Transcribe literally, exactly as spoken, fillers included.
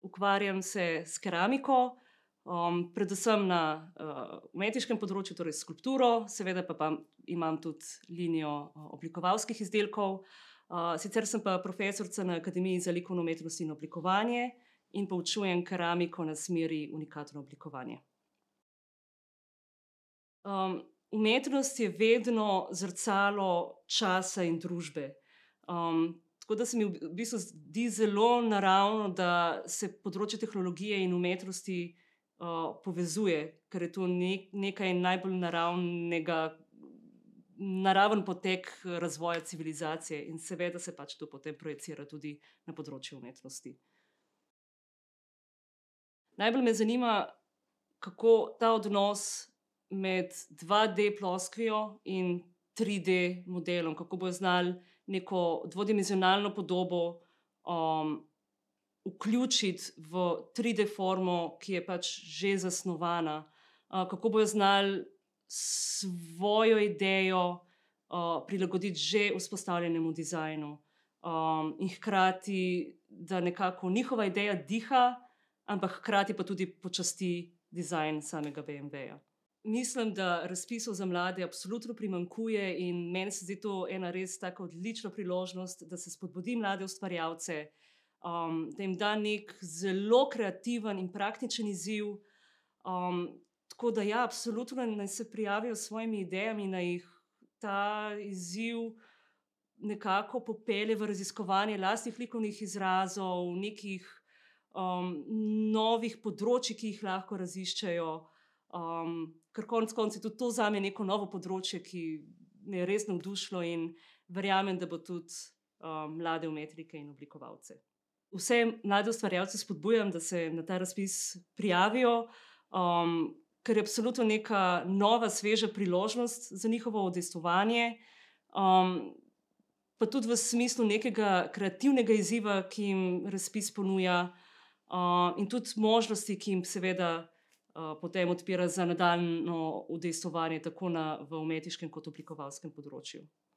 Ukvarjam se s keramiko, um, predvsem na, uh, umetniškem področju, torej s skulpturo, seveda pa pam imam tudi linijo, uh, oblikovalskih izdelkov. Uh, sicer sem pa profesorica na Akademiji za likovno umetnost in oblikovanje in poučujem keramiko na smeri unikatno oblikovanje. Um, umetnost je vedno zrcalo časa in družbe. Um, tako da se mi v v bistvu zdi zelo naravno, da se področje tehnologije in umetnosti, uh, povezuje, ker je to nekaj najbolj naravnega, naraven potek razvoja civilizacije in seveda se pač to potem projicira tudi na področju umetnosti. Najbolj me zanima, kako ta odnos med dva D ploskvijo in tri D modelom, kako bojo znali neko dvodimenzionalno podobo, um, vključiti v tri D formo, ki je pač že zasnovana. Uh, kako bojo znali svojo idejo, uh, prilagoditi že vzpostavljenemu dizajnu. Um, in hkrati, da nekako njihova ideja diha, ampak hkrati pa tudi počasti dizajn samega beemveja. Mislim, da razpisov za mlade absolutno primanjkuje in meni se zdi to ena res taka odlična priložnost, da se spodbudi mlade ustvarjalce, um, da jim da neki zelo kreativen in praktičen izziv. Um, tako da ja, absolutno naj se prijavijo s svojimi idejami, naj jih ta izziv nekako popelje v raziskovanje lastnih likovnih izrazov, nekih, um, novih področij, ki jih lahko raziščejo. Um, ker konec koncev je tudi to zame neko novo področje, ki me je res navdušilo in verjamem, da bo tudi, um, mlade umetnike in oblikovalce. Vse mlade ustvarjalce spodbujam, da se na ta razpis prijavijo, um, ker je absolutno neka nova, sveža priložnost za njihovo udejstvovanje, um, pa tudi v smislu nekega kreativnega izziva, ki jim razpis ponuja, uh, in tudi možnosti, ki jim seveda, uh, potem odpira za nadaljnje udejstvovanje tako na v umetniškem kot oblikovalskem področju.